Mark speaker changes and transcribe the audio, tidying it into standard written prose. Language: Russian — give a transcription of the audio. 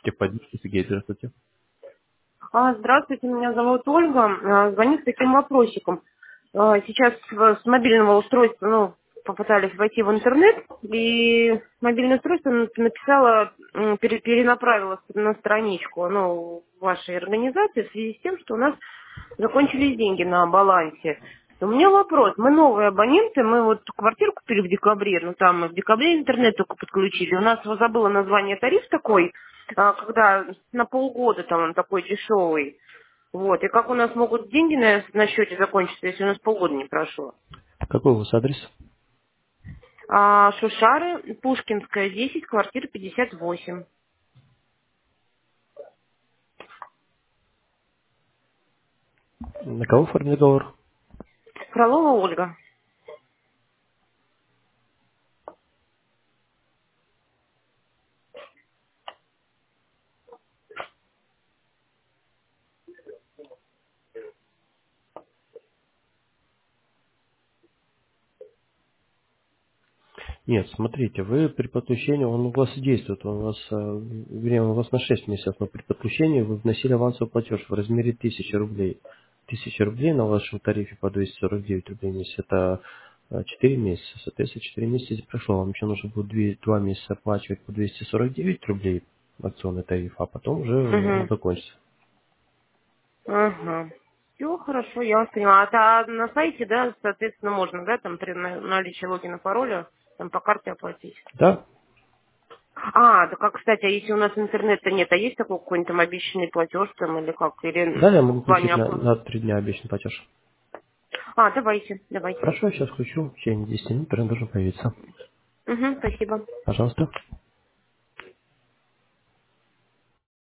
Speaker 1: Техподдержка, Сергей, здравствуйте.
Speaker 2: Здравствуйте, меня зовут Ольга. Звоню с таким вопросиком. Сейчас с мобильного устройства, попытались войти в интернет, и мобильное устройство написало, перенаправило на страничку, вашей организации в связи с тем, что у нас закончились деньги на балансе. У меня вопрос. Мы новые абоненты, мы вот квартиру купили в декабре, там мы в декабре интернет только подключили. У нас вот забыла название тариф такой, когда на полгода там он такой дешевый. Вот. И как у нас могут деньги на счете закончиться, если у нас полгода не прошло?
Speaker 1: Какой у вас адрес?
Speaker 2: Шушары, Пушкинская, 10, квартира 58.
Speaker 1: На кого оформили договор?
Speaker 2: Фролова Ольга.
Speaker 1: Нет, смотрите, вы при подключении, он у вас действует, он у вас, вернее, он у вас на 6 месяцев, но при подключении вы вносили авансовый платеж в размере 1000 рублей. 1000 рублей на вашем тарифе по 249 рублей в месяц, это 4 месяца. Соответственно, 4 месяца здесь прошло. Вам еще нужно будет 2 месяца оплачивать по 249 рублей акционный тариф, а потом уже он
Speaker 2: Угу.
Speaker 1: закончится.
Speaker 2: Ага. Все хорошо, я вас поняла. На сайте, да, соответственно, можно, да, там при наличии логина пароля, там по карте оплатить.
Speaker 1: Да,
Speaker 2: Да как, кстати, а если у нас интернета нет, а есть такой какой-нибудь там обещанный платеж там или как? Или
Speaker 1: далее я могу
Speaker 2: с вами
Speaker 1: включить на 3 дня обещанный платеж.
Speaker 2: давайте.
Speaker 1: Хорошо, я сейчас включу. В течение 10 минут он должен появиться.
Speaker 2: Угу, спасибо.
Speaker 1: Пожалуйста.